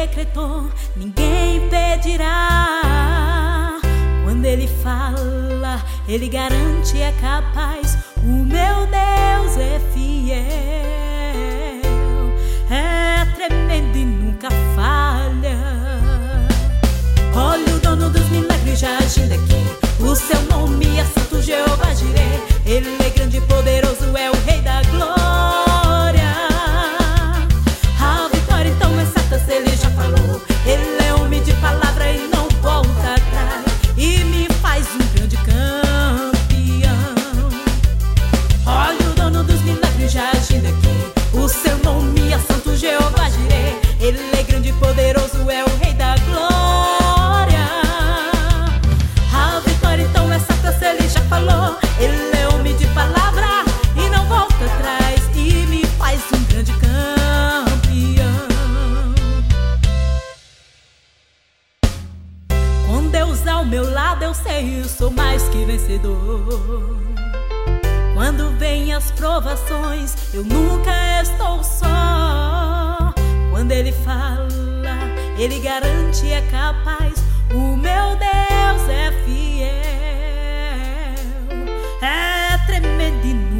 decretou, ninguém impedirá. Quando Ele fala, Ele garante, é capaz. O meu Deus é fiel, é tremendo e nunca falha. Olha o dono dos milagres já agindo aqui. O seu nome é Santo Jeová Jireh. Ele é grande e poderoso, é o Rei da glória. A vitória então é certa se Ele já falou. Ele é homem de palavra e não volta atrás, e me faz um grande campeão. Olha o dono dos milagres já agindo aqui. O seu nome é Santo Jeová Jireh. Ele é grande e poderoso, é o Rei da glória. A vitória então é certa se Ele já falou. Ele é homem de palavra e não volta atrás, e me faz um grande campeão. Com Deus ao meu lado eu sei, eu sou mais que vencedor. Quando vem as provações, eu nunca estou só. Quando Ele fala, Ele garante, é capaz. O meu Deus é fiel, é tremendo e